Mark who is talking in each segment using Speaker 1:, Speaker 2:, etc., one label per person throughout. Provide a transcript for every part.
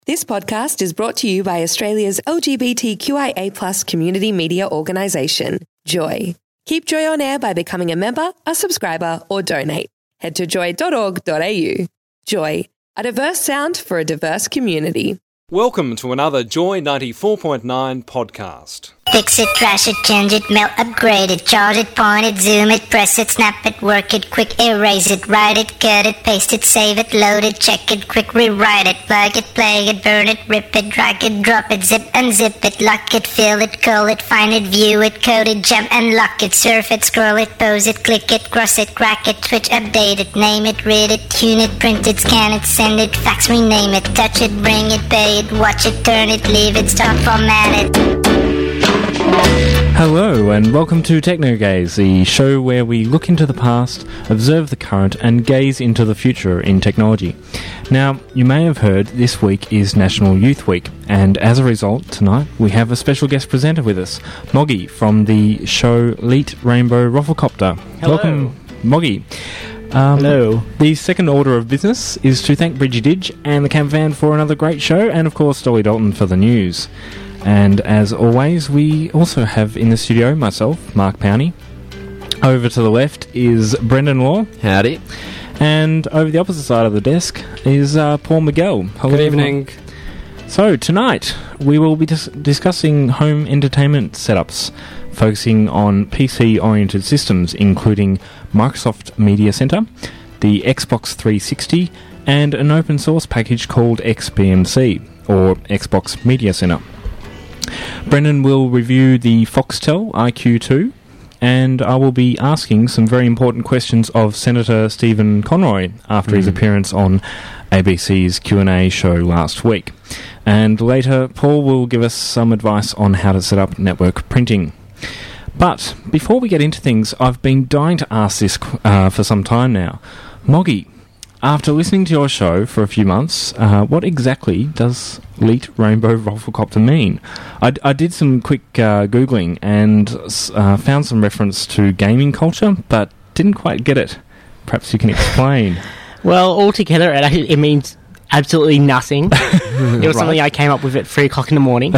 Speaker 1: This podcast is brought to you by Australia's LGBTQIA+ community media organisation, Joy. Keep Joy on air by becoming a member, a subscriber, or donate. Head to joy.org.au. Joy, a diverse sound for a diverse community.
Speaker 2: Welcome to another Joy 94.9 podcast.
Speaker 3: Fix it, trash it, change it, melt, upgrade it, charge it, point it, zoom it, press it, snap it, work it, quick erase it, write it, cut it, paste it, save it, load it, check it, quick rewrite it, plug it, play it, burn it, rip it, drag it, drop it, zip, unzip it, lock it, fill it, call it, find it, view it, code it, jump and lock it, surf it, scroll it, pose it, click it, cross it, crack it, switch, update it, name it, read it, tune it, print it, scan it, send it, fax, rename it, touch it, bring it, pay it, watch it, turn it, leave it, stop, format it.
Speaker 4: Hello and welcome to TechnoGaze, the show where we look into the past, observe the current and gaze into the future in technology. Now, you may have heard this week is National Youth Week, and as a result, tonight we have a special guest presenter with us, Moggy from the show Leet Rainbow Rufflecopter.
Speaker 5: Hello.
Speaker 4: Welcome, Moggy.
Speaker 5: Hello.
Speaker 4: The second order of business is to thank Bridgie Didge and the Camp Van for another great show, and of course Dolly Dalton for the news. And as always, we also have in the studio myself, Mark Powney. Over to the left is Brendan Law.
Speaker 5: Howdy.
Speaker 4: And over the opposite side of the desk is Paul Miguel. Hello,
Speaker 5: Good evening.
Speaker 4: So tonight we will be discussing home entertainment setups, focusing on PC-oriented systems, including Microsoft Media Center, the Xbox 360, and an open source package called XBMC, or Xbox Media Center. Brendan will review the Foxtel iQ2, and I will be asking some very important questions of Senator Stephen Conroy after his appearance on ABC's Q&A show last week. And later, Paul will give us some advice on how to set up network printing. But before we get into things, I've been dying to ask this for some time now. Moggy, after listening to your show for a few months, what exactly does Leet Rainbow Rufflecopter mean? I did some quick Googling and found some reference to gaming culture, but didn't quite get it. Perhaps you can explain.
Speaker 6: Well, altogether, it means absolutely nothing. It was something I came up with at 3 o'clock in the morning.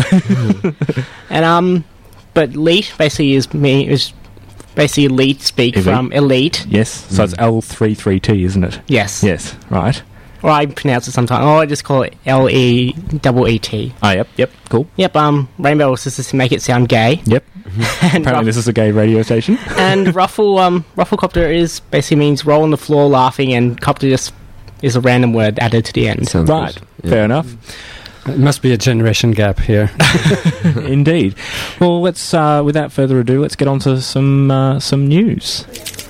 Speaker 6: And but Leet basically is basically elite speak from elite.
Speaker 4: Yes, so it's L33T, isn't it?
Speaker 6: Yes.
Speaker 4: Yes, right.
Speaker 6: Or I pronounce it sometimes. Or I just call it L-E-E-T.
Speaker 4: Ah, yep, cool.
Speaker 6: Yep, Rainbow was just to make it sound gay.
Speaker 4: Yep.
Speaker 6: And
Speaker 4: apparently this is a gay radio station.
Speaker 6: And Rufflecopter basically means roll on the floor laughing, and copter just is a random word added to the end.
Speaker 5: Sounds
Speaker 4: right,
Speaker 5: good.
Speaker 4: Fair enough.
Speaker 7: It must be a generation gap here.
Speaker 4: Indeed. Well, let's without further ado, let's get on to some news.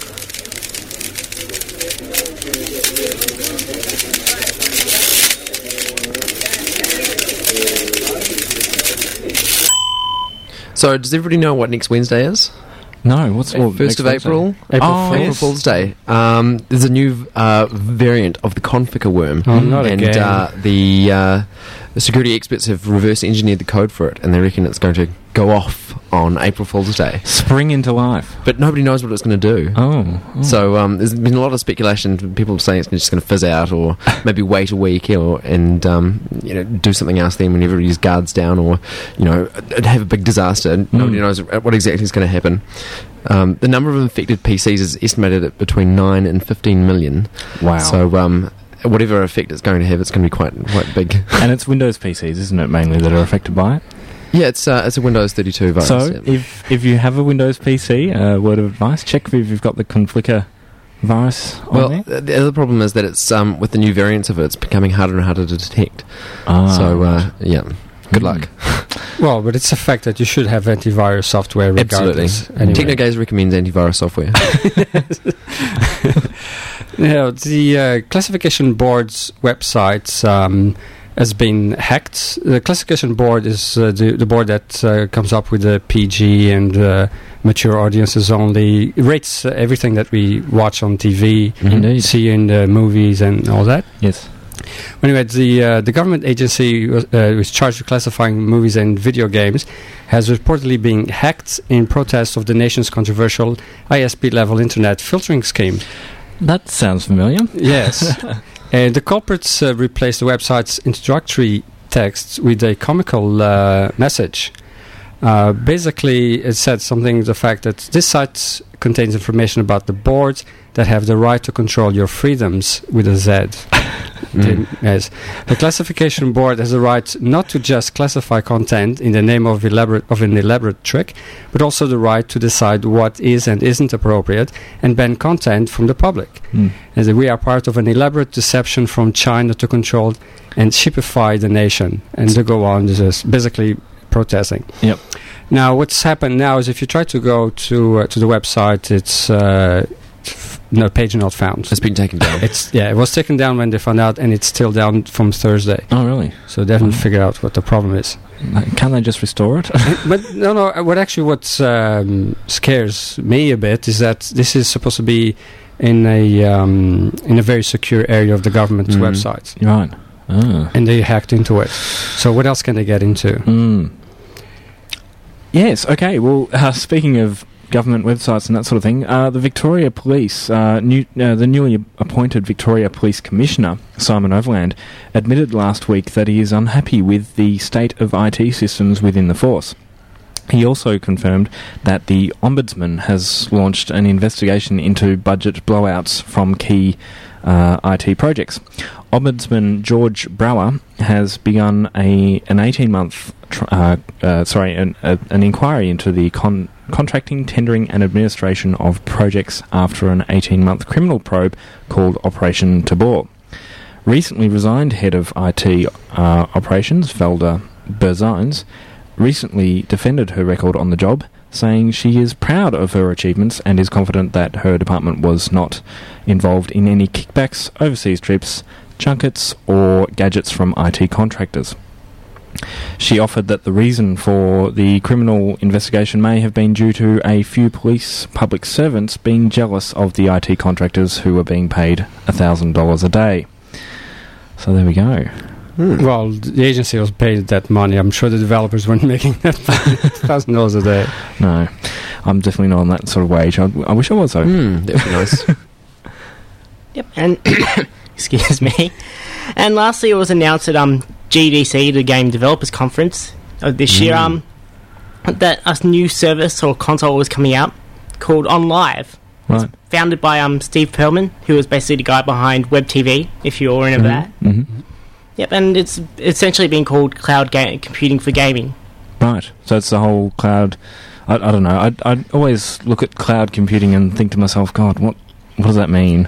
Speaker 5: So, does everybody know what next Wednesday is?
Speaker 4: No, what's
Speaker 5: 1st of April? April Fool's Day. There's a new variant of the Conficker worm.
Speaker 7: Oh, not again.
Speaker 5: And the security experts have reverse engineered the code for it, and they reckon it's going to go off on April Fool's Day.
Speaker 4: Spring into life.
Speaker 5: But nobody knows what it's going to do.
Speaker 4: Oh.
Speaker 5: So there's been a lot of speculation, people saying it's just going to fizz out, or maybe wait a week, and do something else then when everybody's guards down, or have a big disaster. Nobody knows what exactly is going to happen. The number of infected PCs is estimated at between 9 and 15 million.
Speaker 4: Wow.
Speaker 5: So whatever effect it's going to have, it's going to be quite big.
Speaker 4: And it's Windows PCs, isn't it, mainly, that are affected by it?
Speaker 5: Yeah, it's a Windows 32 virus.
Speaker 4: So,
Speaker 5: yeah.
Speaker 4: if you have a Windows PC, word of advice, check if you've got the Conflicker virus on there.
Speaker 5: The other problem is that it's with the new variants of it, it's becoming harder and harder to detect. Good luck.
Speaker 7: Well, but it's a fact that you should have antivirus software regardless.
Speaker 5: Absolutely. Anyway. TechnoGaze recommends antivirus software.
Speaker 7: The Classification Board's website has been hacked. The Classification Board is the board that comes up with the PG and mature audiences only. It rates everything that we watch on TV, see in the movies and all that.
Speaker 4: Yes.
Speaker 7: Anyway, the government agency was charged with classifying movies and video games has reportedly been hacked in protest of the nation's controversial ISP-level internet filtering scheme.
Speaker 4: That sounds familiar.
Speaker 7: Yes. The culprits replaced the website's introductory text with a comical message. Basically, it said something to the fact that this site contains information about the boards that have the right to control your freedoms with a Z. Yes. The classification board has the right not to just classify content in the name of an elaborate trick, but also the right to decide what is and isn't appropriate and ban content from the public. And that we are part of an elaborate deception from China to control and shipify the nation. And to go on, this is basically protesting.
Speaker 4: Yep.
Speaker 7: Now, what's happened now is if you try to go to the website, it's no page not found.
Speaker 5: It's been taken down.
Speaker 7: It was taken down when they found out, and it's still down from Thursday.
Speaker 4: Oh, really?
Speaker 7: So they haven't figured out what the problem is.
Speaker 4: Can't they just restore it?
Speaker 7: But no. What scares me a bit is that this is supposed to be in a very secure area of the government's website,
Speaker 4: Right. Oh.
Speaker 7: and they hacked into it. So what else can they get into?
Speaker 4: Yes, okay. Well, speaking of government websites and that sort of thing, the Victoria Police, the newly appointed Victoria Police Commissioner, Simon Overland, admitted last week that he is unhappy with the state of IT systems within the force. He also confirmed that the Ombudsman has launched an investigation into budget blowouts from key IT projects. Ombudsman George Brower has begun an 18-month an inquiry into the contracting, tendering and administration of projects after an 18-month criminal probe called Operation Tabor. Recently resigned head of IT operations, Velda Berzines, recently defended her record on the job, saying she is proud of her achievements and is confident that her department was not involved in any kickbacks, overseas trips, junkets or gadgets from IT contractors. She offered that the reason for the criminal investigation may have been due to a few police public servants being jealous of the IT contractors who were being paid $1,000 a day. So there we go.
Speaker 7: Well, the agency was paid that money. I'm sure the developers weren't making that $1,000 a day.
Speaker 4: No, I'm definitely not on that sort of wage. I wish I was, though.
Speaker 5: That'd be nice.
Speaker 6: Yep, and excuse me. And lastly, it was announced at GDC, the Game Developers Conference this year, that a new service or console was coming out called OnLive.
Speaker 4: Right.
Speaker 6: It's founded by Steve Perlman, who was basically the guy behind WebTV, if you all remember that.
Speaker 4: Mm-hmm.
Speaker 6: Yep, and it's essentially been called cloud computing for gaming.
Speaker 4: Right. So it's the whole cloud. I don't know. I always look at cloud computing and think to myself, God, what does that mean?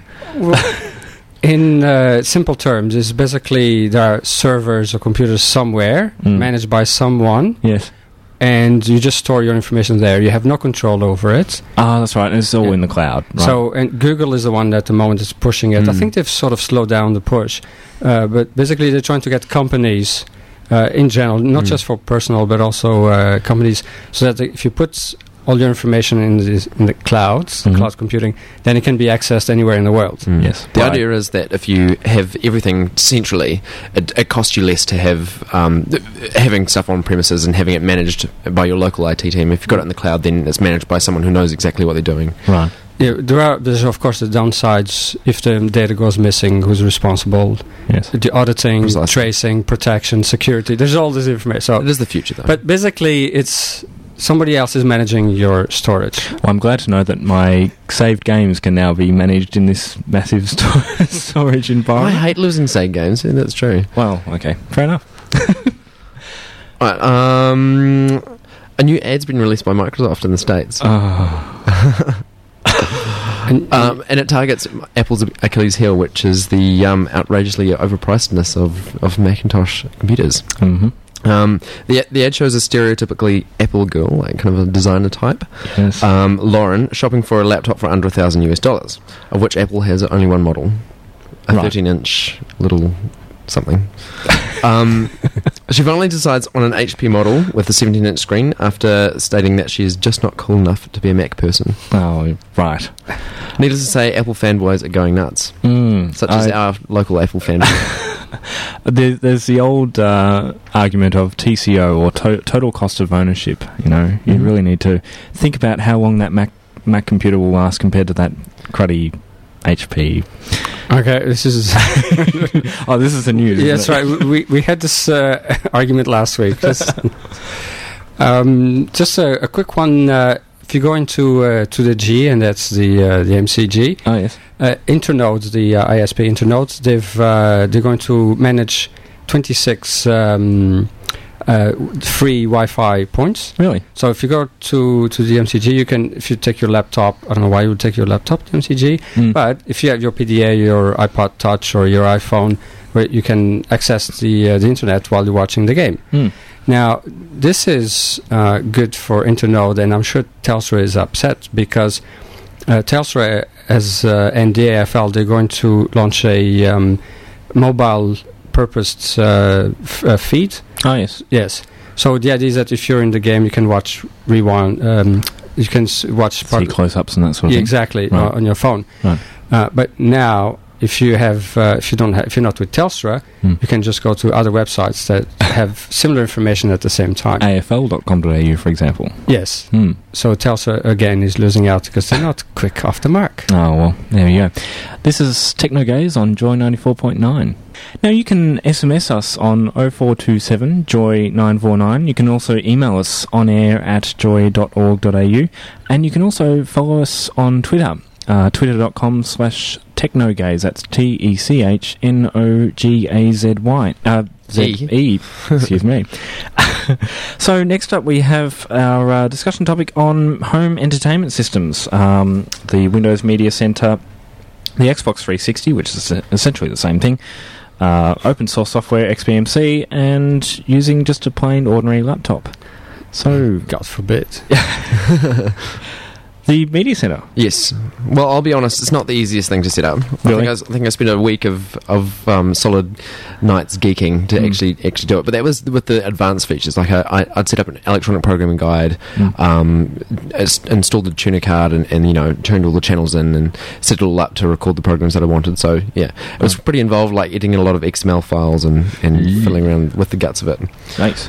Speaker 7: In simple terms, it's basically there are servers or computers somewhere managed by someone.
Speaker 4: Yes.
Speaker 7: And you just store your information there. You have no control over it.
Speaker 4: Ah, that's right. It's all in the cloud. Right.
Speaker 7: So, and Google is the one that at the moment is pushing it. I think they've sort of slowed down the push. But basically, they're trying to get companies in general, not just for personal, but also companies, so that if you put all your information in the clouds, cloud computing, then it can be accessed anywhere in the world.
Speaker 4: Yes.
Speaker 5: The idea is that if you have everything centrally, it costs you less to have having stuff on premises and having it managed by your local IT team. If you've got it in the cloud, then it's managed by someone who knows exactly what they're doing.
Speaker 4: Right.
Speaker 7: Yeah, there's of course the downsides. If the data goes missing, who's responsible?
Speaker 4: Yes.
Speaker 7: The auditing,
Speaker 5: Precisely.
Speaker 7: tracing, protection, security. There's all this information. So
Speaker 5: It is the future, though.
Speaker 7: but basically, it's somebody else is managing your storage.
Speaker 4: Well, I'm glad to know that my saved games can now be managed in this massive storage
Speaker 5: I
Speaker 4: environment.
Speaker 5: hate losing save games, and that's true.
Speaker 4: Well, okay. Fair enough.
Speaker 5: Right, a new ad's been released by Microsoft in the States. And it targets Apple's Achilles heel, which is the outrageously overpricedness of Macintosh computers.
Speaker 4: Mm-hmm.
Speaker 5: The ad shows a stereotypically Apple girl, like kind of a designer type,
Speaker 4: Yes.
Speaker 5: Lauren, shopping for a laptop for under $1,000, of which Apple has only one model, a
Speaker 4: Right.
Speaker 5: 13-inch little something. She finally decides on an HP model with a 17-inch screen after stating that she is just not cool enough to be a Mac person.
Speaker 4: Oh, right.
Speaker 5: Needless to say, Apple fanboys are going nuts, such as our local Apple fanboy.
Speaker 4: There's the old argument of TCO, or total cost of ownership. You know, you really need to think about how long that Mac computer will last compared to that cruddy HP.
Speaker 7: Okay, this is
Speaker 4: Oh, this is the news.
Speaker 7: yeah,
Speaker 4: isn't
Speaker 7: that's right. We had this argument last week. Just a quick one. If you go into to the G, and that's the MCG.
Speaker 4: Oh yes.
Speaker 7: Internodes, the ISP Internodes, they're going to manage 26 free Wi-Fi points.
Speaker 4: Really?
Speaker 7: So if you go to the MCG, you can, if you take your laptop, I don't know why you would take your laptop to MCG, but if you have your PDA, your iPod Touch, or your iPhone, where you can access the internet while you're watching the game. Now, this is good for Internode, and I'm sure Telstra is upset because Telstra, as and the AFL, they're going to launch a mobile purposed feed.
Speaker 4: Oh yes.
Speaker 7: Yes. So the idea is that if you're in the game, you can watch rewind. You can watch
Speaker 4: See close-ups and that sort of thing.
Speaker 7: exactly
Speaker 4: Right.
Speaker 7: on your phone.
Speaker 4: Right.
Speaker 7: But now, if you're not with Telstra, you can just go to other websites that have similar information at the same time.
Speaker 4: AFL.com.au, for example.
Speaker 7: Yes. So Telstra again is losing out because they're not quick off the mark.
Speaker 4: Oh, well, there we go. This is Technogaze on Joy 94.9. Now, you can SMS us on 0427 Joy 949. You can also email us on air at joy.org.au. And you can also follow us on Twitter, twitter.com/technogaze. That's TECHNOGAZY. Z-E. Excuse me. So next up we have our discussion topic on home entertainment systems. The Windows Media Center, the Xbox 360, which is essentially the same thing, open source software, XBMC, and using just a plain ordinary laptop. So,
Speaker 7: God forbid.
Speaker 4: the Media Center.
Speaker 5: Yes. Well, I'll be honest, it's not the easiest thing to set up.
Speaker 4: Really?
Speaker 5: I think I spent a week of solid nights geeking to actually do it. But that was with the advanced features. Like I'd set up an electronic programming guide, installed the tuner card, and turned all the channels in and set it all up to record the programs that I wanted. So yeah, it was pretty involved, like editing a lot of XML files and fiddling around with the guts of it.
Speaker 4: Nice.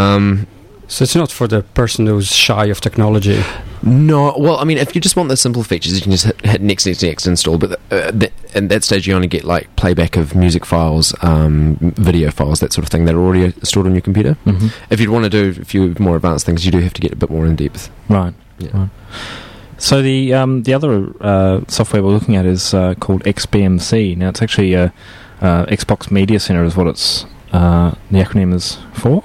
Speaker 7: So it's not for the person who's shy of technology.
Speaker 5: No, well, I mean, if you just want the simple features, you can just hit next install. But at that stage, you only get like playback of music files, video files, that sort of thing that are already stored on your computer.
Speaker 4: Mm-hmm.
Speaker 5: If you'd want to do a few more advanced things, you do have to get a bit more in depth.
Speaker 4: Right.
Speaker 5: Yeah.
Speaker 4: Right. So the other software we're looking at is called XBMC. Now it's actually Xbox Media Center is what it's the acronym is for.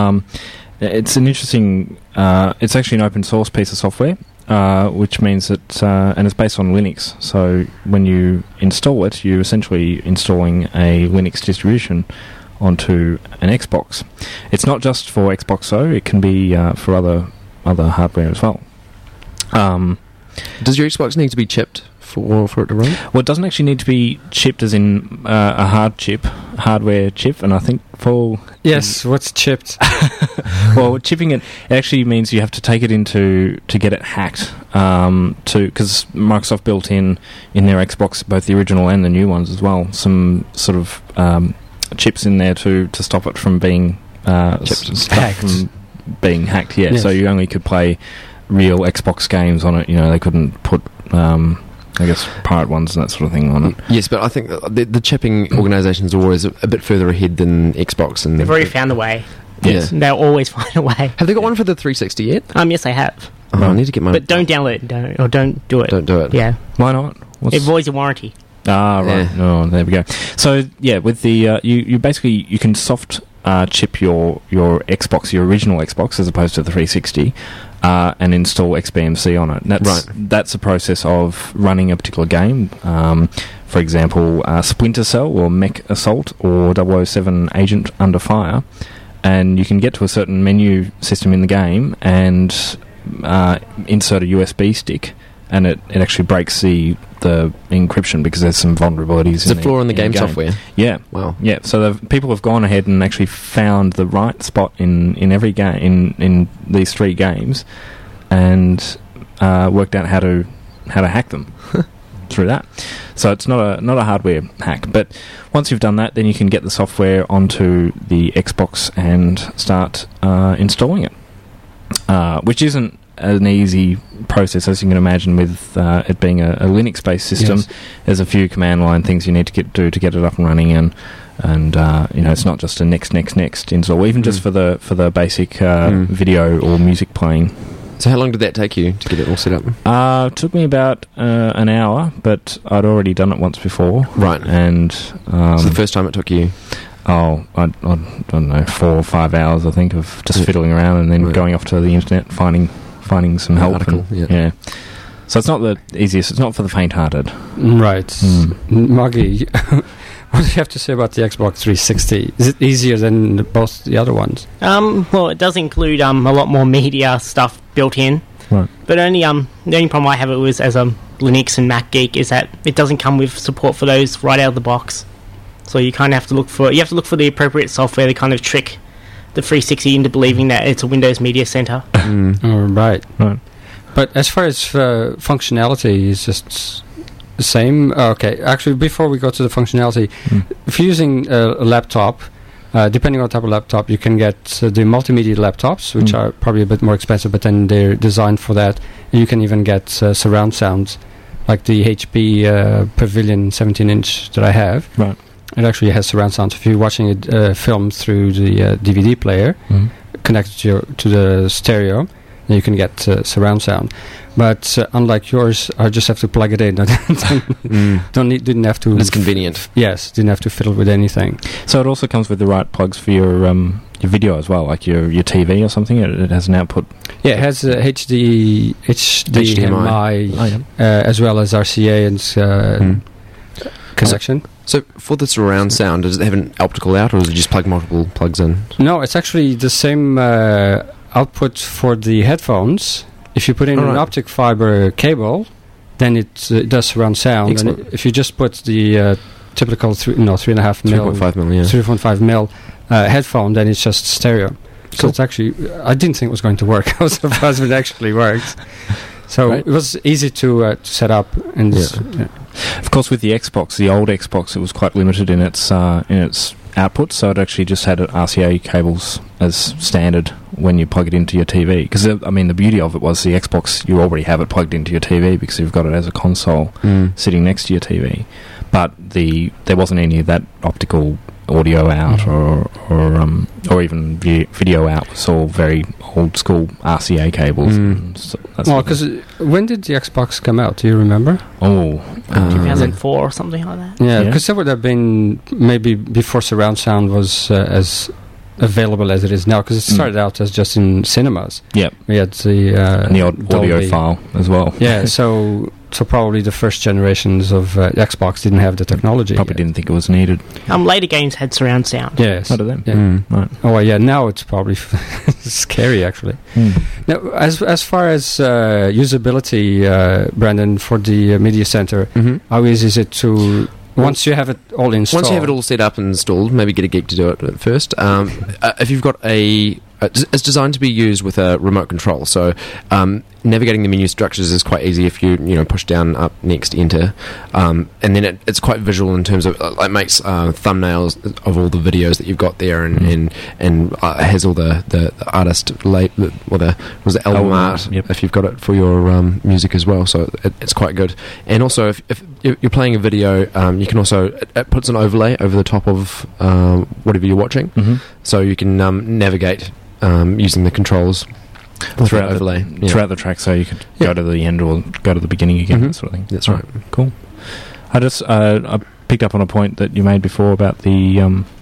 Speaker 4: It's an interesting. It's actually an open source piece of software, which means that, and it's based on Linux. So when you install it, you're essentially installing a Linux distribution onto an Xbox. It's not just for Xbox though; it can be for other hardware as well.
Speaker 5: Does your Xbox need to be chipped for it to run?
Speaker 4: Well, it doesn't actually need to be chipped as in a hardware chip, and I think for...
Speaker 7: Yes, what's chipped?
Speaker 4: Well, chipping it actually means you have to take it to get it hacked, because Microsoft built in their Xbox, both the original and the new ones as well, some sort of chips in there to stop it from being
Speaker 7: hacked.
Speaker 4: From being hacked, yeah.
Speaker 7: Yes.
Speaker 4: So you only could play real Xbox games on it. They couldn't put... I guess pirate ones and that sort of thing on it.
Speaker 5: Yes, but I think the chipping organisations are always a bit further ahead than Xbox. And
Speaker 6: They've already found a way.
Speaker 5: Yes.
Speaker 6: They'll always find a way.
Speaker 5: Have they got one for the 360 yet?
Speaker 6: Yes, they have.
Speaker 5: Oh, I need to get mine.
Speaker 6: But don't download it. Don't do it.
Speaker 5: Don't do it.
Speaker 6: Yeah.
Speaker 4: Why not?
Speaker 6: It voids your warranty.
Speaker 4: Ah, right.
Speaker 5: Yeah.
Speaker 4: Oh, there we go. So, yeah, with the... you basically... You can soft chip your Xbox, your original Xbox, as opposed to the 360... and install XBMC on it. That's a process of running a particular game. For example, Splinter Cell or Mech Assault or 007 Agent Under Fire. And you can get to a certain menu system in the game and insert a USB stick, and it actually breaks the encryption because there's some vulnerabilities.
Speaker 5: There's a flaw in the game software.
Speaker 4: Yeah.
Speaker 5: Wow.
Speaker 4: Yeah. So people have gone ahead and actually found the right spot in every game in these three games, and worked out how to hack them through that. So it's not a hardware hack, but once you've done that, then you can get the software onto the Xbox and start installing it, which isn't an easy process, as you can imagine, with it being a Linux-based system.
Speaker 7: Yes.
Speaker 4: There's a few command line things you need to do to get it up and running, and it's not just a next install, even just for the basic video or music playing.
Speaker 5: So how long did that take you to get it all set up?
Speaker 4: It took me about an hour, but I'd already done it once before.
Speaker 5: Right.
Speaker 4: And
Speaker 5: so the first time it took you?
Speaker 4: I don't know, 4 or 5 hours, I think, of just fiddling around and then going off to the internet, finding some help.
Speaker 5: Article,
Speaker 4: yeah. So it's not the easiest. It's not for the faint-hearted.
Speaker 7: Right. Maggie, what do you have to say about the Xbox 360? Is it easier than both the other ones?
Speaker 6: Well, it does include a lot more media stuff built in.
Speaker 4: Right.
Speaker 6: But the only problem I have it with as a Linux and Mac geek is that it doesn't come with support for those right out of the box. So you kind of have to look for the appropriate software to kind of trick the 360 into believing that it's a Windows Media Center.
Speaker 7: Right. But as far as functionality, is just the same. Okay, actually, before we go to the functionality, if you're using a laptop, depending on the type of laptop, you can get the multimedia laptops, which are probably a bit more expensive, but then they're designed for that. And you can even get surround sounds, like the HP Pavilion 17-inch that I have.
Speaker 4: Right.
Speaker 7: It actually has surround sound. If you're watching a film through the DVD player, connected to the stereo, then you can get surround sound. But unlike yours, I just have to plug it in. Didn't have to.
Speaker 5: It's convenient.
Speaker 7: Yes, didn't have to fiddle with anything.
Speaker 4: So it also comes with the right plugs for your video as well, like your TV or something. It has an output.
Speaker 7: Yeah, it has HDMI, as well as RCA and connection.
Speaker 5: So for the surround sound, does it have an optical out, or does it just plug multiple plugs in?
Speaker 7: No, it's actually the same output for the headphones. If you put in an optic fiber cable, then it does surround sound.
Speaker 5: Excellent.
Speaker 7: And if you just put the typical 3.5 mil,
Speaker 5: 3.5 mil, yeah.
Speaker 7: 3.5 mil headphone, then it's just stereo. So
Speaker 5: Cool.
Speaker 7: it's actually, I didn't think it was going to work. I was surprised it actually worked. So it was easy to set up. And
Speaker 4: Of course, with the Xbox, the old Xbox, it was quite limited in its output, so it actually just had RCA cables as standard when you plug it into your TV. Because, the beauty of it was the Xbox, you already have it plugged into your TV because you've got it as a console sitting next to your TV. But there wasn't any of that optical audio out or even video out. It's all very old school RCA cables. So
Speaker 7: because when did the Xbox come out? Do you remember?
Speaker 6: 2004 or something like that.
Speaker 7: Yeah, because that would have been maybe before surround sound was as available as it is now, because it started out as just in cinemas.
Speaker 4: Yep.
Speaker 7: We had the
Speaker 4: and the audio file as well.
Speaker 7: Yeah, so probably the first generations of Xbox didn't have the technology.
Speaker 4: Probably
Speaker 7: yet.
Speaker 4: didn't think it was needed.
Speaker 6: Later games had surround sound.
Speaker 7: Yes.
Speaker 4: Out of them.
Speaker 7: Yeah.
Speaker 4: Right.
Speaker 7: Oh well, yeah. Now it's probably scary, actually. Now, as far as usability, Brandon, for the media center, how easy is it to? Once you have it all installed.
Speaker 5: Once you have it all set up and installed, maybe get a geek to do it at first. If you've got it's designed to be used with a remote control, so navigating the menu structures is quite easy if you push down, up, next, enter, and then it's quite visual in terms of it makes thumbnails of all the videos that you've got there, and has all the artist the album art if you've got it for your music as well. So it's quite good. And also if you're playing a video, you can also it puts an overlay over the top of whatever you're watching, so you can navigate using the controls throughout overlay
Speaker 4: throughout the track, so you could go to the end or go to the beginning again, that sort of thing.
Speaker 5: That's right.
Speaker 4: Cool. I just I picked up on a point that you made before about the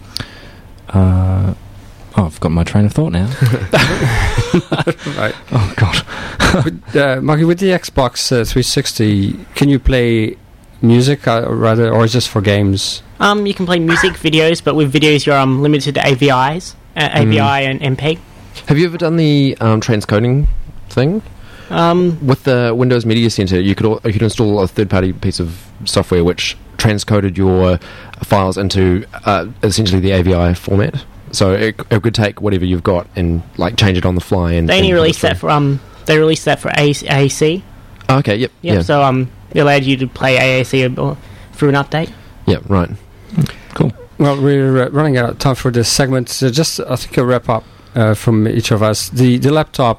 Speaker 4: I've got my train of thought now.
Speaker 7: Right.
Speaker 4: Oh God.
Speaker 7: Marky, with the Xbox 360, can you play music or is this for games?
Speaker 6: You can play music, videos, but with videos you're limited to AVI and MPEG.
Speaker 5: Have you ever done the transcoding thing? With the Windows Media Center, you could install a third-party piece of software which transcoded your files into essentially the AVI format. So it could take whatever you've got and change it on the fly. And
Speaker 6: they only released that for AAC.
Speaker 5: Oh, okay. Yep.
Speaker 6: Yeah. So it allowed you to play AAC through an update.
Speaker 5: Yeah. Right.
Speaker 4: Cool.
Speaker 7: Well, we're running out of time for this segment. So just I think a wrap up from each of us. The laptop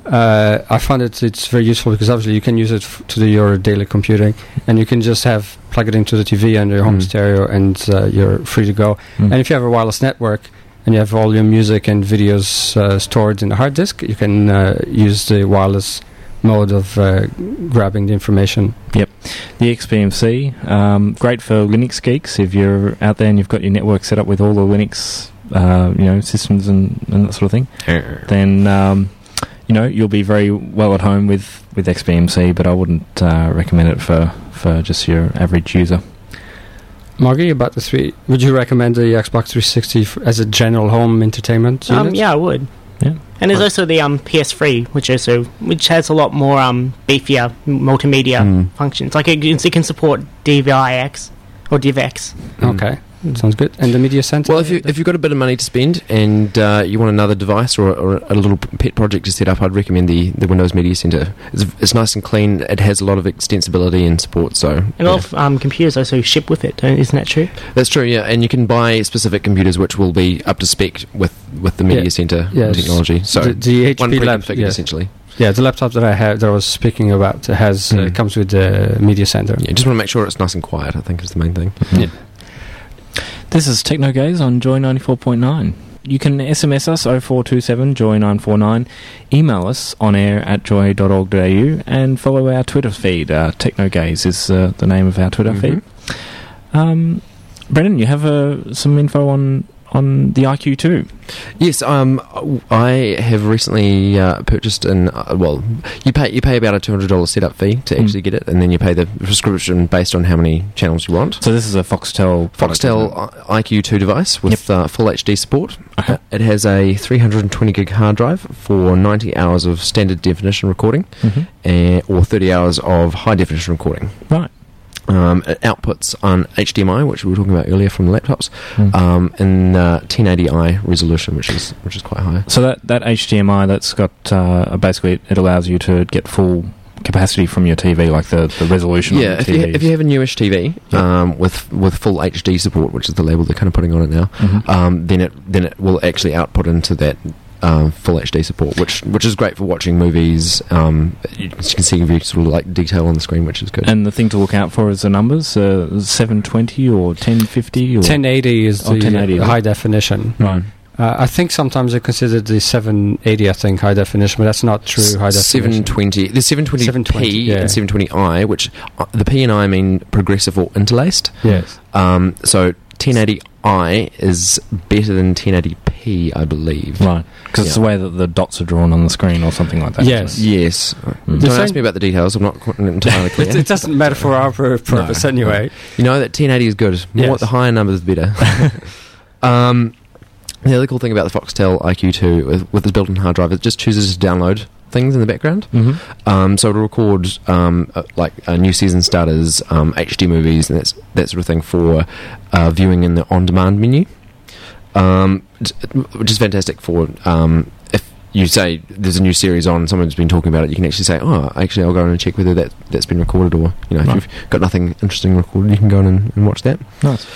Speaker 7: I find it's very useful because obviously you can use it to do your daily computing, and you can just plug it into the TV and your home stereo, and you're free to go. And if you have a wireless network and you have all your music and videos stored in a hard disk, you can use the wireless mode of grabbing the information.
Speaker 4: Yep. The XBMC, great for Linux geeks. If you're out there and you've got your network set up with all the Linux systems and that sort of thing, then you'll be very well at home with XBMC, but I wouldn't recommend it for just your average user.
Speaker 7: Margie, about would you recommend the Xbox 360 as a general home entertainment unit?
Speaker 6: Yeah, I would.
Speaker 4: Yeah.
Speaker 6: And there's also the PS3, which has a lot more beefier multimedia functions. Like it can support DivX or DivX.
Speaker 7: Okay. Sounds good. And the media center?
Speaker 5: Well, if you've got a bit of money to spend and you want another device or a little pet project to set up, I'd recommend the Windows Media Center. It's nice and clean. It has a lot of extensibility and support. So
Speaker 6: a lot of computers also ship with it. Isn't that true?
Speaker 5: That's true. Yeah, and you can buy specific computers which will be up to spec with the Media Center technology. So
Speaker 7: the HP
Speaker 5: one
Speaker 7: pre-configured
Speaker 5: essentially.
Speaker 7: Yeah, the laptop that I was speaking about comes with the Media Center.
Speaker 5: Yeah, just want to make sure it's nice and quiet, I think, is the main thing.
Speaker 7: Yeah.
Speaker 4: This is TechnoGaze on Joy 94.9. You can SMS us 0427 Joy 949, email us on air at joy.org.au, and follow our Twitter feed. TechnoGaze is the name of our Twitter feed. Brendan, you have some info on the IQ2.
Speaker 5: Yes, I have recently purchased you pay about a $200 setup fee to actually get it, and then you pay the prescription based on how many channels you want.
Speaker 4: So this is a Foxtel
Speaker 5: IQ2 device with full HD support.
Speaker 4: Okay.
Speaker 5: It has a 320 gig hard drive for 90 hours of standard definition recording, or 30 hours of high definition recording.
Speaker 4: Right.
Speaker 5: It outputs on HDMI, which we were talking about earlier from the laptops, in 1080i resolution, which is quite high. So
Speaker 4: that HDMI, that's got basically it allows you to get full capacity from your TV, like the resolution.
Speaker 5: Yeah,
Speaker 4: of the TV.
Speaker 5: If you have a newish TV with full HD support, which is the label they're kind of putting on it now, then it will actually output into that. Full HD support, which is great for watching movies. You can see very sort of like detail on the screen, which is good.
Speaker 4: And the thing to look out for is the numbers, 720 or 1050 or
Speaker 7: 1080 is the high definition.
Speaker 4: Right.
Speaker 7: I think sometimes they consider the 780, high definition, but that's not true high definition.
Speaker 5: 720. There's 720p and 720i, which the P and I mean progressive or interlaced.
Speaker 7: Yes.
Speaker 5: So 1080i is better than 1080p, I believe.
Speaker 4: Right. Because it's the way that the dots are drawn on the screen or something like that.
Speaker 7: Yes.
Speaker 5: Yes. Don't ask me about the details. I'm not entirely clear.
Speaker 7: It doesn't matter for our purpose anyway.
Speaker 5: You know that 1080 is good.
Speaker 7: Yes.
Speaker 5: The higher numbers, the better. The other cool thing about the Foxtel IQ2 with this built-in hard drive, it just chooses to download things in the background. So it'll record new season starters, HD movies, and that sort of thing for viewing in the on-demand menu, which is fantastic for if you say there's a new series on, someone's been talking about it, you can actually say, I'll go in and check whether that's been recorded, or if you've got nothing interesting recorded, you can go in and watch that.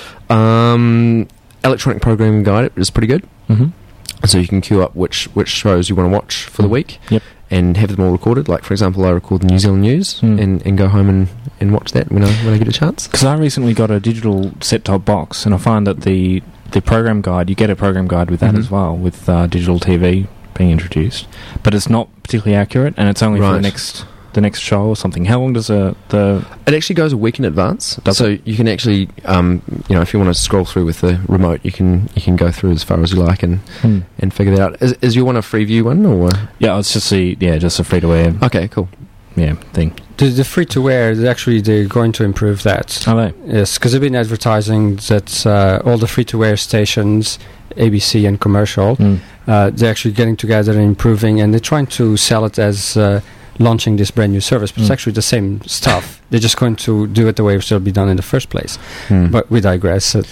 Speaker 4: Nice.
Speaker 5: Electronic programming guide is pretty good. So you can queue up which shows you want to watch for the week.
Speaker 4: Yep.
Speaker 5: And have them all recorded. Like, for example, I record the New Zealand news and go home and watch that when I get a chance.
Speaker 4: Because I recently got a digital set-top box, and I find that the program guide, you get a program guide with that as well, with digital TV being introduced. But it's not particularly accurate, and it's only for the next show or something. How long does
Speaker 5: It actually goes a week in advance. You can actually, if you want to scroll through with the remote, you can go through as far as you like and figure that out. Is your one a Freeview one, or?
Speaker 4: Yeah, it's just a free-to-air.
Speaker 5: Okay, cool.
Speaker 4: Yeah, thing.
Speaker 7: The free-to-air, they're going to improve that.
Speaker 4: Are they?
Speaker 7: Yes, because they've been advertising that all the free-to-air stations, ABC and commercial, they're actually getting together and improving, and they're trying to sell it as launching this brand new service, but it's actually the same stuff. They're just going to do it the way it should be done in the first place. But we digress.
Speaker 5: I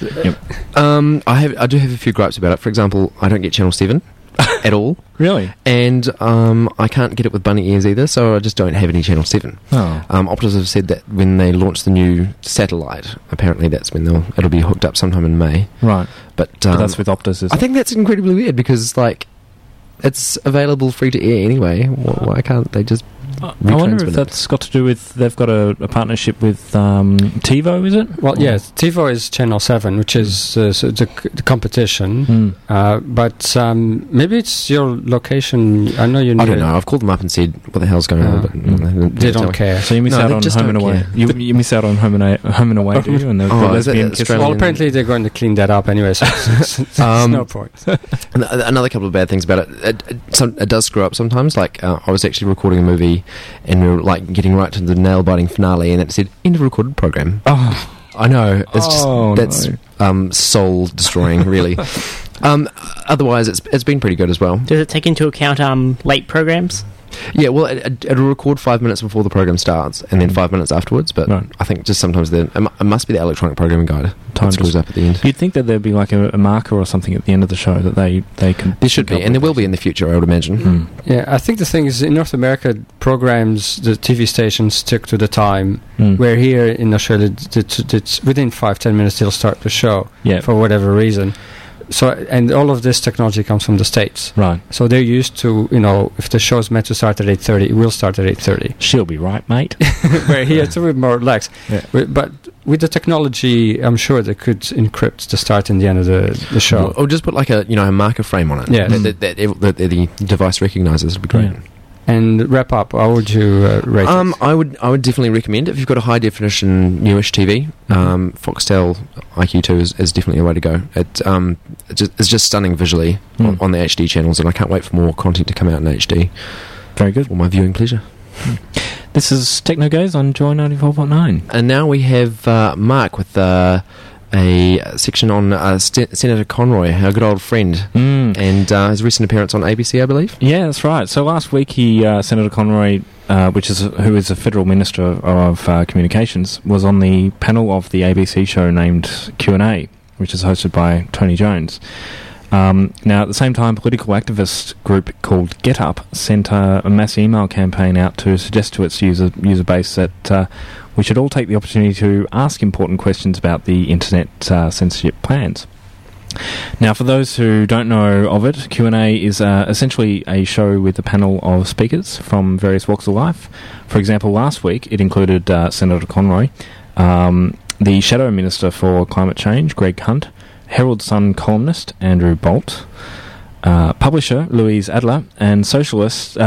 Speaker 5: do have a few gripes about it. For example, I don't get Channel 7 at all.
Speaker 4: Really?
Speaker 5: And I can't get it with bunny ears either, so I just don't have any Channel 7. Optus have said that when they launch the new satellite, apparently that's when it'll be hooked up sometime in May.
Speaker 4: Right.
Speaker 5: But
Speaker 4: that's with Optus,
Speaker 5: I think that's incredibly weird, because it's available free to air anyway. Why can't they just
Speaker 4: I wonder if
Speaker 5: retransmit it?
Speaker 4: that's got to do with they've got a partnership with TiVo, is it?
Speaker 7: Well, yes, TiVo is Channel 7, which is the competition. But maybe it's your location. I know you.
Speaker 5: I don't know. I've called them up and said what the hell's going on, but
Speaker 7: they don't care.
Speaker 4: So you miss out on Home and Away. You miss out on Home and Away, do you? And the lesbian kiss.
Speaker 7: Well, apparently they're going to clean that up anyway. So there's no point.
Speaker 5: Another couple of bad things about it. It does screw up sometimes. Like I was actually recording a movie, and we were like getting right to the nail-biting finale, and it said end of recorded program.
Speaker 4: Oh,
Speaker 5: I know. It's that's soul destroying, really. Otherwise, it's been pretty good as well.
Speaker 6: Does it take into account late programs?
Speaker 5: Yeah, well, it'll record 5 minutes before the program starts, and then 5 minutes afterwards. But I think just sometimes it must be the electronic programming guide. Time screws up at the end.
Speaker 4: You'd think that there'd be like a marker or something at the end of the show that they can.
Speaker 5: There should be, and there will be in the future, I would imagine.
Speaker 7: Yeah, I think the thing is in North America, programs, the TV stations stick to the time. Where here in Australia, it's within 5-10 minutes they'll start the show.
Speaker 4: Yeah.
Speaker 7: For whatever reason. So, and all of this technology comes from the States.
Speaker 4: Right.
Speaker 7: So they're used to, if the show's meant to start at 8:30, it will start at 8:30.
Speaker 4: She'll be right, mate.
Speaker 7: Where here it's a bit more relaxed.
Speaker 4: Yeah.
Speaker 7: But with the technology, I'm sure they could encrypt the start and the end of the show.
Speaker 5: Or just put like a marker frame on it.
Speaker 7: Yeah.
Speaker 5: That the device recognises. It'd be great.
Speaker 4: Yeah.
Speaker 7: And wrap up, how would you rate it?
Speaker 5: I would definitely recommend it if you've got a high definition newish TV. Foxtel IQ2 is definitely a way to go. It's just stunning visually on the HD channels, and I can't wait for more content to come out in HD.
Speaker 4: Very good.
Speaker 5: For my viewing pleasure.
Speaker 4: This is Techno Gaze on Joy 94.9.
Speaker 5: And now we have Mark with a section on Senator Conroy, our good old friend, and his recent appearance on ABC, I believe.
Speaker 4: Yeah, that's right. So last week, Senator Conroy, who is a federal minister of communications, was on the panel of the ABC show named Q&A, which is hosted by Tony Jones. Now, at the same time, a political activist group called Get Up sent a mass email campaign out to suggest to its user base that we should all take the opportunity to ask important questions about the internet censorship plans. Now, for those who don't know of it, Q&A is essentially a show with a panel of speakers from various walks of life. For example, last week it included Senator Conroy, the Shadow Minister for Climate Change, Greg Hunt, Herald Sun columnist Andrew Bolt, publisher Louise Adler, and sociologist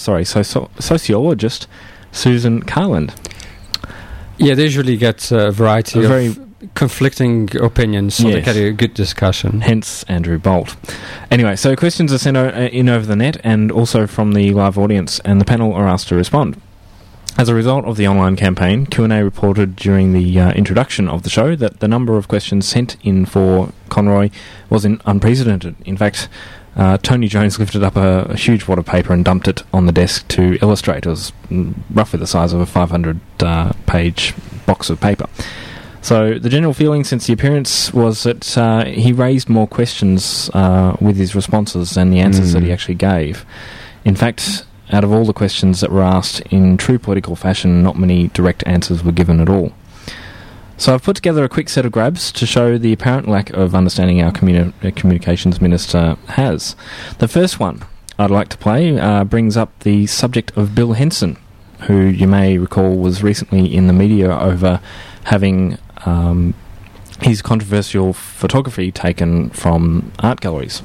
Speaker 4: Susan Carland.
Speaker 7: Yeah, they usually get a variety of conflicting opinions, so they get a good discussion.
Speaker 4: Hence Andrew Bolt. Anyway, so questions are sent in over the net and also from the live audience, and the panel are asked to respond. As a result of the online campaign, Q&A reported during the introduction of the show that the number of questions sent in for Conroy was unprecedented. In fact, Tony Jones lifted up a huge wad of paper and dumped it on the desk to illustrate. It was roughly the size of a 500-page box of paper. So the general feeling since the appearance was that he raised more questions with his responses than the answers that he actually gave. In fact, out of all the questions that were asked in true political fashion, not many direct answers were given at all. So I've put together a quick set of grabs to show the apparent lack of understanding our communications minister has. The first one I'd like to play brings up the subject of Bill Henson, who you may recall was recently in the media over having his controversial photography taken from art galleries.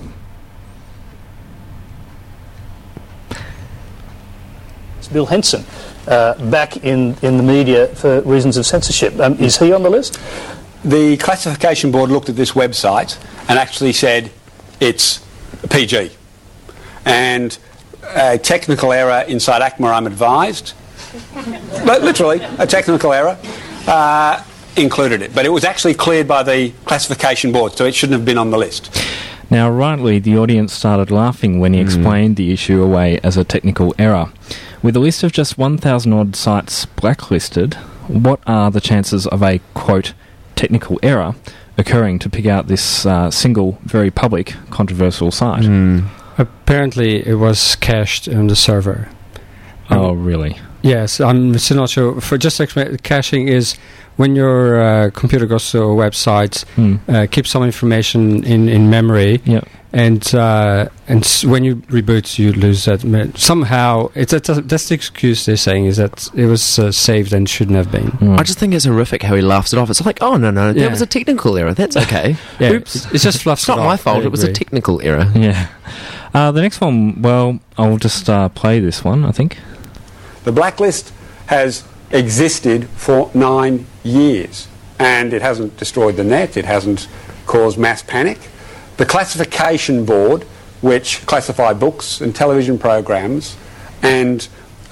Speaker 8: It's Bill Henson. Back in the media for reasons of censorship. Is he on the list?
Speaker 9: The classification board looked at this website and actually said it's PG. And a technical error inside ACMA, I'm advised, but literally a technical error, included it. But it was actually cleared by the classification board, so it shouldn't have been on the list.
Speaker 4: Now, rightly, the audience started laughing when he explained the issue away as a technical error. With a list of just 1,000-odd sites blacklisted, what are the chances of a, quote, technical error occurring to pick out this single, very public, controversial site?
Speaker 7: Apparently, it was cached on the server.
Speaker 4: Oh, really?
Speaker 7: Yes, I'm still not sure. For just to explain, caching is when your computer goes to a website, keeps some information in memory, and when you reboot, you lose that. Somehow, that's the excuse they're saying, is that it was saved and shouldn't have been.
Speaker 5: I just think it's horrific how he laughs it off. It's like, oh, no, that was a technical error. That's okay.
Speaker 7: Oops. It's just fluffs
Speaker 5: It's not my fault. It was a technical error.
Speaker 4: Yeah. The next one, well, I'll just play this one, I think.
Speaker 9: The blacklist has existed for 9 years, and it hasn't destroyed the net, it hasn't caused mass panic. The classification board, which classify books and television programs and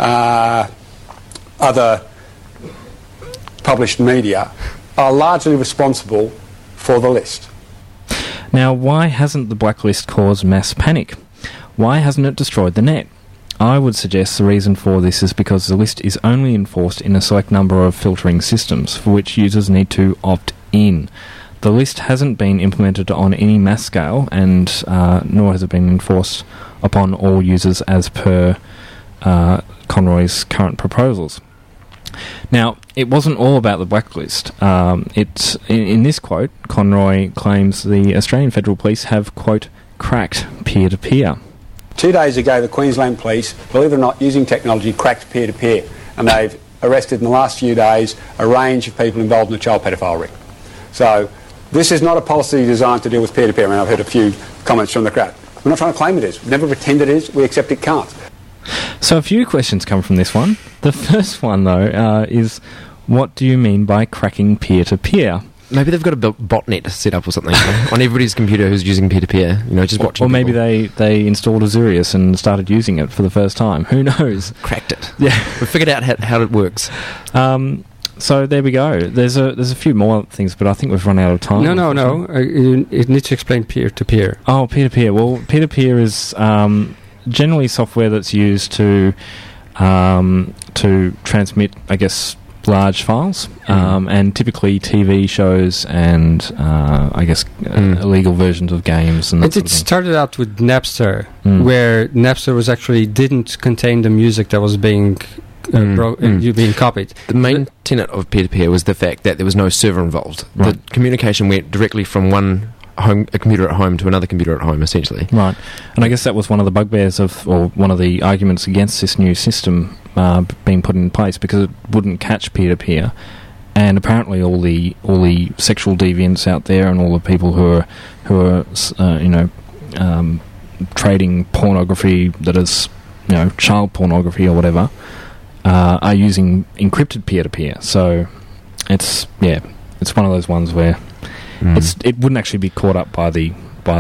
Speaker 9: other published media, are largely responsible for the list.
Speaker 4: Now, why hasn't the blacklist caused mass panic? Why hasn't it destroyed the net? I would suggest the reason for this is because the list is only enforced in a select number of filtering systems, for which users need to opt in. The list hasn't been implemented on any mass scale, and nor has it been enforced upon all users as per Conroy's current proposals. Now, it wasn't all about the blacklist. In this quote, Conroy claims the Australian Federal Police have, quote, cracked peer-to-peer.
Speaker 9: 2 days ago, the Queensland Police, believe it or not, using technology, cracked peer-to-peer, and they've arrested in the last few days a range of people involved in the child pedophile ring. So this is not a policy designed to deal with peer-to-peer. I mean, I've heard a few comments from the crowd. We're not trying to claim it is. We never pretend it is. We accept it can't.
Speaker 4: So a few questions come from this one. The first one, though, is what do you mean by cracking peer-to-peer?
Speaker 5: Maybe they've got a botnet set up or something on everybody's computer who's using peer-to-peer, just watching.
Speaker 4: Or maybe they installed Azurius and started using it for the first time. Who knows?
Speaker 5: Cracked it.
Speaker 4: Yeah.
Speaker 5: We figured out how it works.
Speaker 4: So there we go. There's a few more things, but I think we've run out of time.
Speaker 7: No. You need to explain peer-to-peer.
Speaker 4: Oh, peer-to-peer. Well, peer-to-peer is generally software that's used to transmit, I guess, large files, and typically TV shows and illegal versions of games. And
Speaker 7: it started out with Napster, where Napster was actually didn't contain the music that was being being copied.
Speaker 5: The main tenet of peer-to-peer was the fact that there was no server involved. Right. The communication went directly from a computer at home to another computer at home, essentially.
Speaker 4: Right. And I guess that was one of the bugbears or one of the arguments against this new system being put in place, because it wouldn't catch peer-to-peer. And apparently all the sexual deviants out there and all the people who are trading pornography that is, child pornography or whatever, are using encrypted peer-to-peer. So it's one of those ones where it wouldn't actually be caught up by the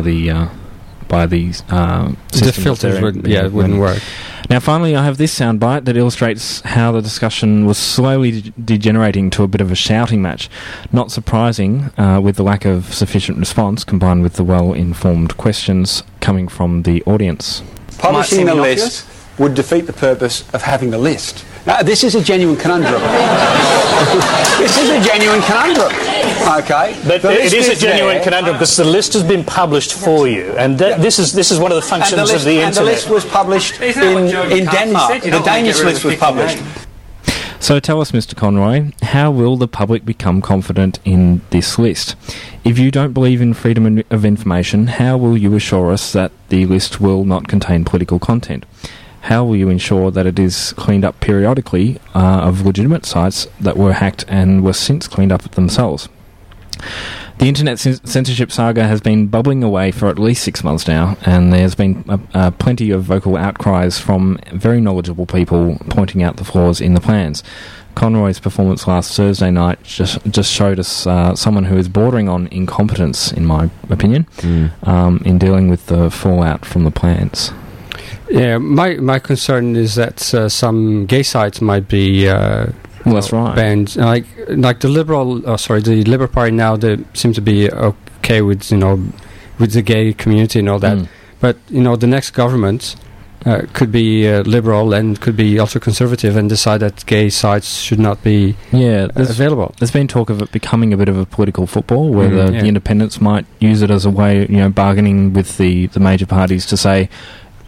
Speaker 7: filters wouldn't work.
Speaker 4: Now, finally, I have this soundbite that illustrates how the discussion was slowly degenerating to a bit of a shouting match. Not surprising, with the lack of sufficient response, combined with the well-informed questions coming from the audience.
Speaker 9: Publishing the list would defeat the purpose of having the list. Now, this is a genuine conundrum. This is a genuine conundrum. Okay,
Speaker 8: but it is a genuine conundrum because the list has been published for you, and this is one of the functions of the internet.
Speaker 9: And the list was published in Denmark. The Danish list was published.
Speaker 4: So tell us, Mr. Conroy, how will the public become confident in this list? If you don't believe in freedom of information, how will you assure us that the list will not contain political content? How will you ensure that it is cleaned up periodically of legitimate sites that were hacked and were since cleaned up themselves? The internet censorship saga has been bubbling away for at least 6 months now, and there's been plenty of vocal outcries from very knowledgeable people pointing out the flaws in the plans. Conroy's performance last Thursday night just showed us someone who is bordering on incompetence, in my opinion, in dealing with the fallout from the plans.
Speaker 7: Yeah, my concern is that some gay sites might be
Speaker 4: that's right.
Speaker 7: banned. Like the Liberal Party now, they seem to be okay with with the gay community and all that. But the next government could be liberal and could be also conservative and decide that gay sites should not be available.
Speaker 4: There's been talk of it becoming a bit of a political football where the independents might use it as a way, bargaining with the major parties to say,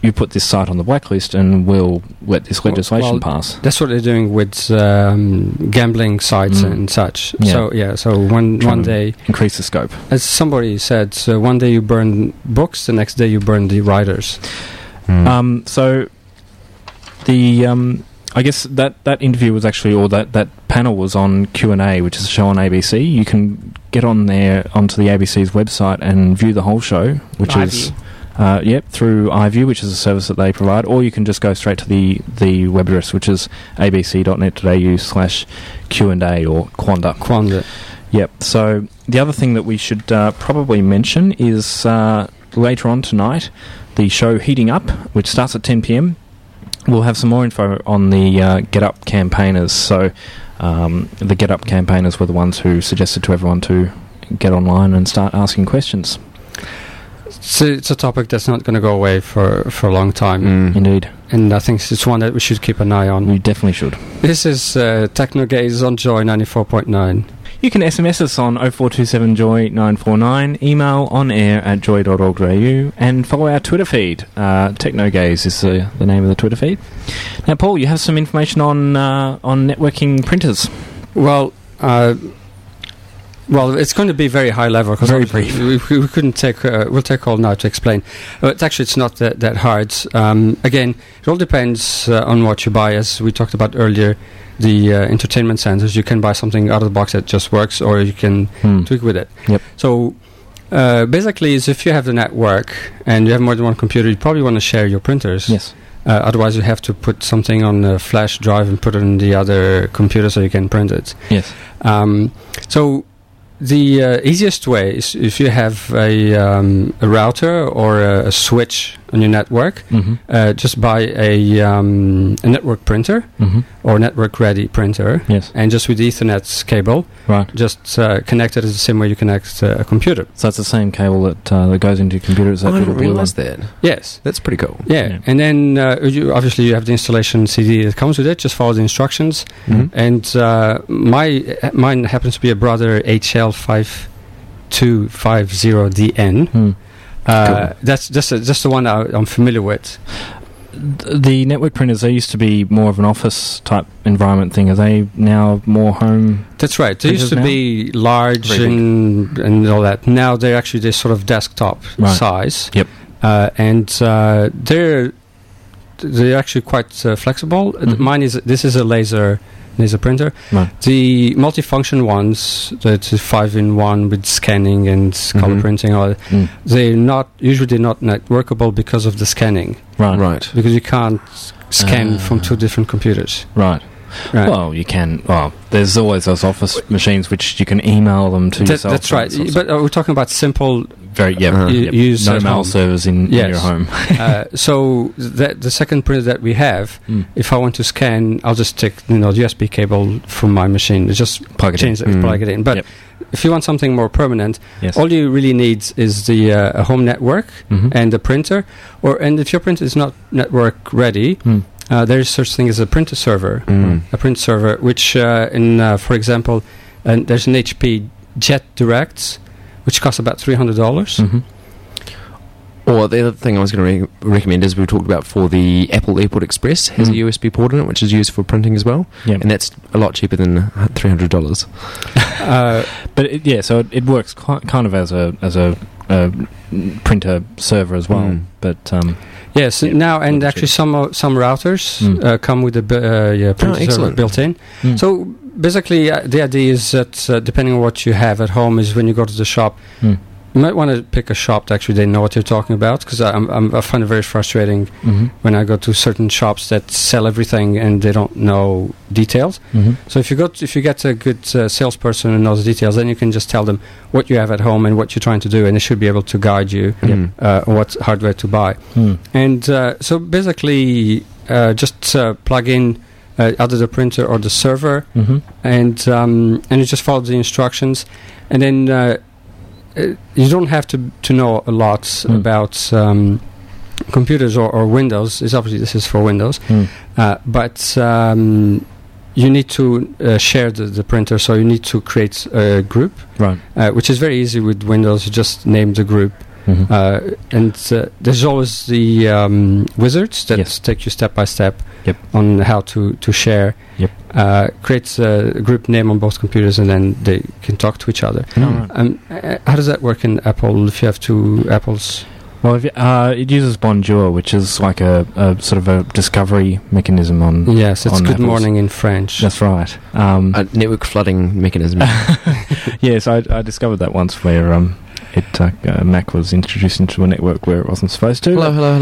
Speaker 4: you put this site on the blacklist, and we'll let this legislation pass.
Speaker 7: That's what they're doing with gambling sites and such.
Speaker 4: Yeah.
Speaker 7: So one day,
Speaker 4: increase the scope.
Speaker 7: as somebody said, one day you burn books, the next day you burn the writers.
Speaker 4: So the I guess that interview was actually, or that panel was on Q&A, which is a show on ABC. You can get on there onto the ABC's website and view the whole show, which is through iView, which is a service that they provide, or you can just go straight to the web address, which is abc.net.au/Q&A or Quanda. Yep. So the other thing that we should probably mention is later on tonight, the show Heating Up, which starts at 10 p.m. We'll have some more info on the Get Up campaigners. So the Get Up campaigners were the ones who suggested to everyone to get online and start asking questions.
Speaker 7: So it's a topic that's not going to go away for a long time.
Speaker 4: Indeed.
Speaker 7: And I think it's one that we should keep an eye on.
Speaker 4: We definitely should.
Speaker 7: This is Technogaze on Joy 94.9.
Speaker 4: You can SMS us on 0427 Joy 949, email onair@joy.org.au, and follow our Twitter feed. Technogaze is the name of the Twitter feed. Now, Paul, you have some information on networking printers.
Speaker 7: Well, it's going to be very high level because
Speaker 4: Very brief.
Speaker 7: We couldn't take. We'll take all night to explain. It's not that hard. Again, it all depends on what you buy. As we talked about earlier, the entertainment centers, you can buy something out of the box that just works, or you can tweak with it.
Speaker 4: Yep.
Speaker 7: So basically, is if you have the network and you have more than one computer, you probably want to share your printers.
Speaker 4: Yes.
Speaker 7: Otherwise, you have to put something on a flash drive and put it in the other computer so you can print it.
Speaker 4: Yes.
Speaker 7: So the easiest way is if you have a router or a switch on your network, just buy a network printer or network ready printer, and just with the Ethernet cable, just connect it as the same way you connect a computer.
Speaker 4: So it's the same cable that goes into your computer.
Speaker 5: I didn't realise that.
Speaker 7: Yes.
Speaker 5: That's pretty cool.
Speaker 7: Yeah. And then obviously you have the installation CD that comes with it. Just follow the instructions. And mine happens to be a Brother HL5250DN.
Speaker 4: Cool.
Speaker 7: That's just the one I'm familiar with.
Speaker 4: The network printers, they used to be more of an office type environment thing. Are they now more home?
Speaker 7: That's right. They used to be large and all that. Now they're sort of desktop size.
Speaker 4: Yep.
Speaker 7: And they're actually quite flexible. Mine this is a laser printer. The multifunction ones, that's 5-in-1 with scanning and color printing, they're not networkable because of the scanning.
Speaker 4: Right.
Speaker 7: Because you can't scan from two different computers.
Speaker 4: Right. Well, you can. Well, there's always those office machines which you can email them to yourself.
Speaker 7: That's right. But we're talking about simple. Use
Speaker 4: no mail servers in your home.
Speaker 7: So the second printer that we have, if I want to scan, I'll just take the USB cable from my machine. Just plug it in. But if you want something more permanent, all you really need is the a home network and the printer. And if your printer is not network ready, there's such thing as a printer server. A print server, which for example, there's an HP Jet Direct, which costs about $300.
Speaker 5: Or the other thing I was going to recommend is we talked about for the Apple AirPort Express has a USB port in it, which is used for printing as well, and that's a lot cheaper than $300.
Speaker 4: But so it works kind of as a printer server as well. But
Speaker 7: yes, now and actually some routers come with a printer server built in. So basically, the idea is that depending on what you have at home, is when you go to the shop, you might want to pick a shop that actually they know what you're talking about, because I find it very frustrating when I go to certain shops that sell everything and they don't know details. So if you get a good salesperson who knows the details, then you can just tell them what you have at home and what you're trying to do, and they should be able to guide you on what hardware to buy. And so basically, just plug in either the printer or the server, and you just follow the instructions, and then you don't have to know a lot about computers or Windows. Obviously this is for Windows, but you need to share the printer, so you need to create a group, which is very easy with Windows. You just name the group And there's always the wizards that take you step by step on how to share. Creates a group name on both computers, and then they can talk to each other. How does that work in Apple if you have two Apples?
Speaker 4: Well, it uses Bonjour, which is like a sort of a discovery mechanism on.
Speaker 7: Yes, it's
Speaker 4: on
Speaker 7: good
Speaker 4: Apple's.
Speaker 7: morning in French.
Speaker 4: That's right.
Speaker 5: A network flooding mechanism.
Speaker 4: Yes, I discovered that once where Mac was introduced into a network where it wasn't supposed to.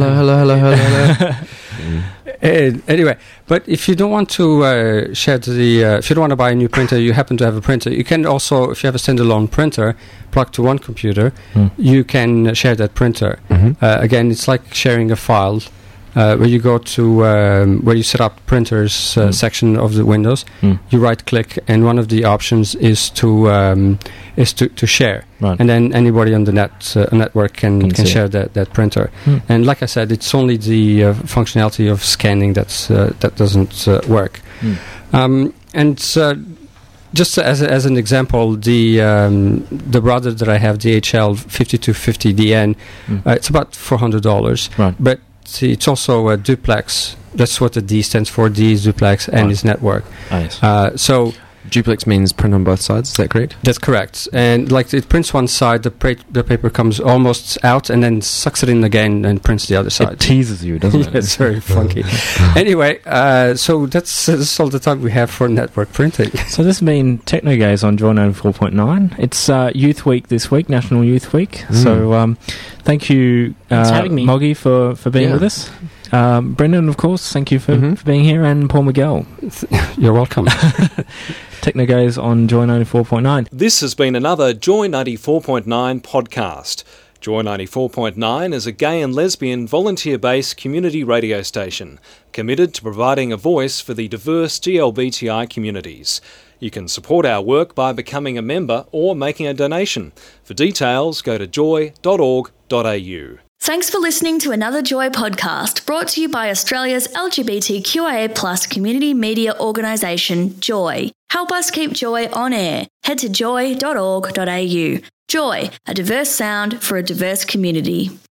Speaker 5: Hello.
Speaker 7: Anyway, but if you don't want to share if you don't want to buy a new printer, you happen to have a printer, you can also, if you have a standalone printer plugged to one computer, you can share that printer. Again, it's like sharing a file. Where you go to where you set up printers section of the Windows, you right click, and one of the options is to share, and then anybody on the network can share that printer. And like I said, it's only the functionality of scanning that doesn't work. And just as an example, the router that I have, the HL5250DN, it's about $400, but it's also a duplex. That's what the D stands for. D is duplex, N is network. So
Speaker 5: duplex means print on both sides, is that correct?
Speaker 7: That's correct. And like it prints one side, the paper comes almost out and then sucks it in again and prints the other side.
Speaker 4: It teases you, doesn't it?
Speaker 7: It's very funky. Anyway, so that's all the time we have for network printing.
Speaker 4: So this has been TechnoGaze on Joy 94.9. It's Youth Week this week, National Youth Week. So thank you, Moggy, for being with us. Brendan, of course, thank you for being here, and Paul Miguel.
Speaker 7: You're welcome.
Speaker 4: TechnoGaze on Joy 94.9.
Speaker 2: This has been another Joy 94.9 podcast. Joy 94.9 is a gay and lesbian volunteer-based community radio station committed to providing a voice for the diverse GLBTI communities. You can support our work by becoming a member or making a donation. For details, go to joy.org.au.
Speaker 10: Thanks for listening to another Joy podcast brought to you by Australia's LGBTQIA+ community media organisation, Joy. Help us keep Joy on air. Head to joy.org.au. Joy, a diverse sound for a diverse community.